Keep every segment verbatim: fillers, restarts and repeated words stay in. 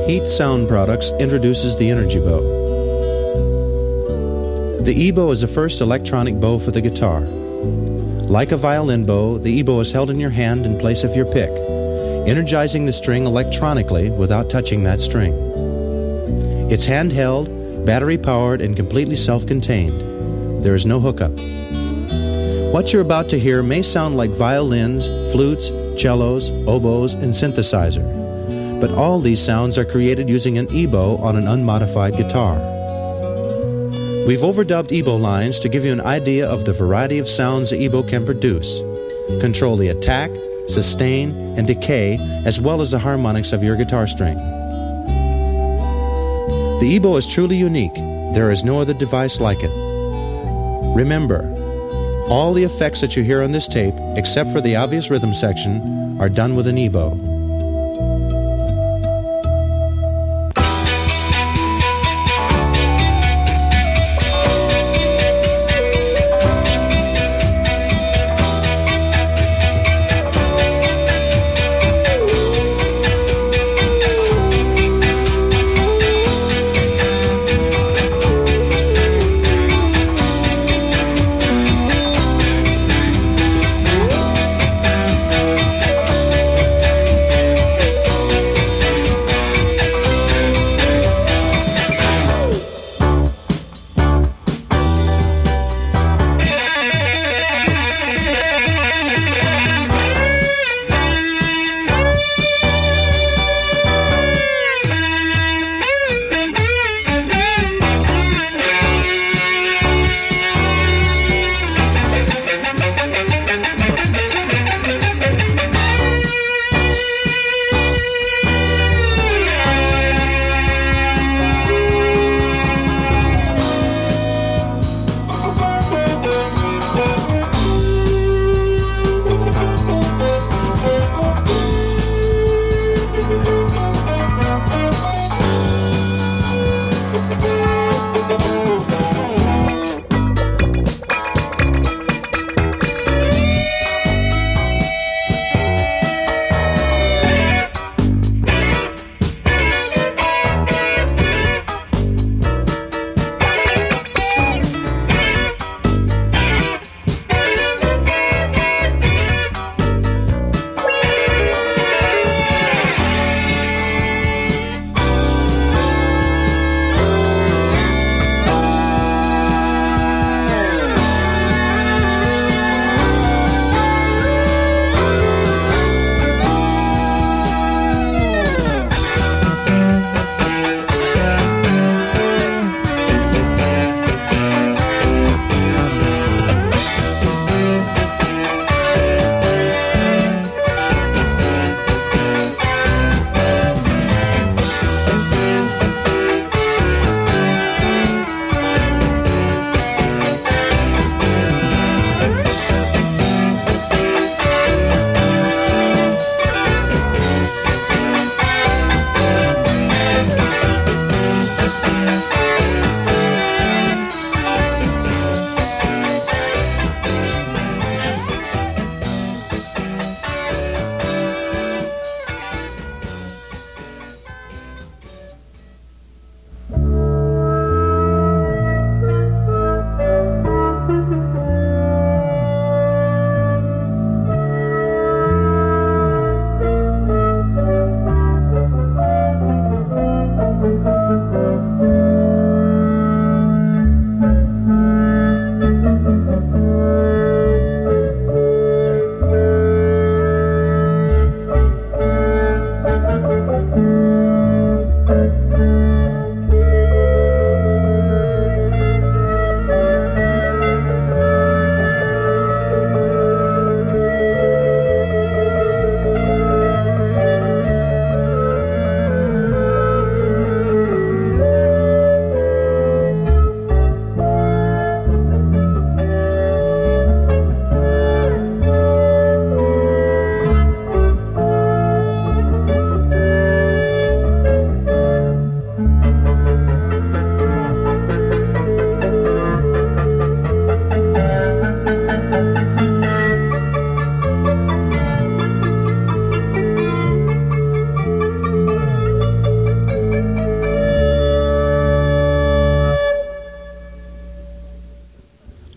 Heat Sound Products introduces the Energy Bow. The E-Bow is the first electronic bow for the guitar. Like a violin bow, the E-Bow is held in your hand in place of your pick, energizing the string electronically without touching that string. It's handheld, battery-powered, and completely self-contained. There is no hookup. What you're about to hear may sound like violins, flutes, cellos, oboes, and synthesizer, but all these sounds are created using an E-Bow on an unmodified guitar. We've overdubbed E-Bow lines to give you an idea of the variety of sounds the E-Bow can produce. Control the attack, sustain, and decay, as well as the harmonics of your guitar string. The E-Bow is truly unique. There is no other device like it. Remember, all the effects that you hear on this tape, except for the obvious rhythm section, are done with an E-Bow.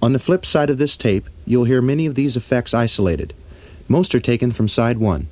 On the flip side of this tape, you'll hear many of these effects isolated. Most are taken from side one.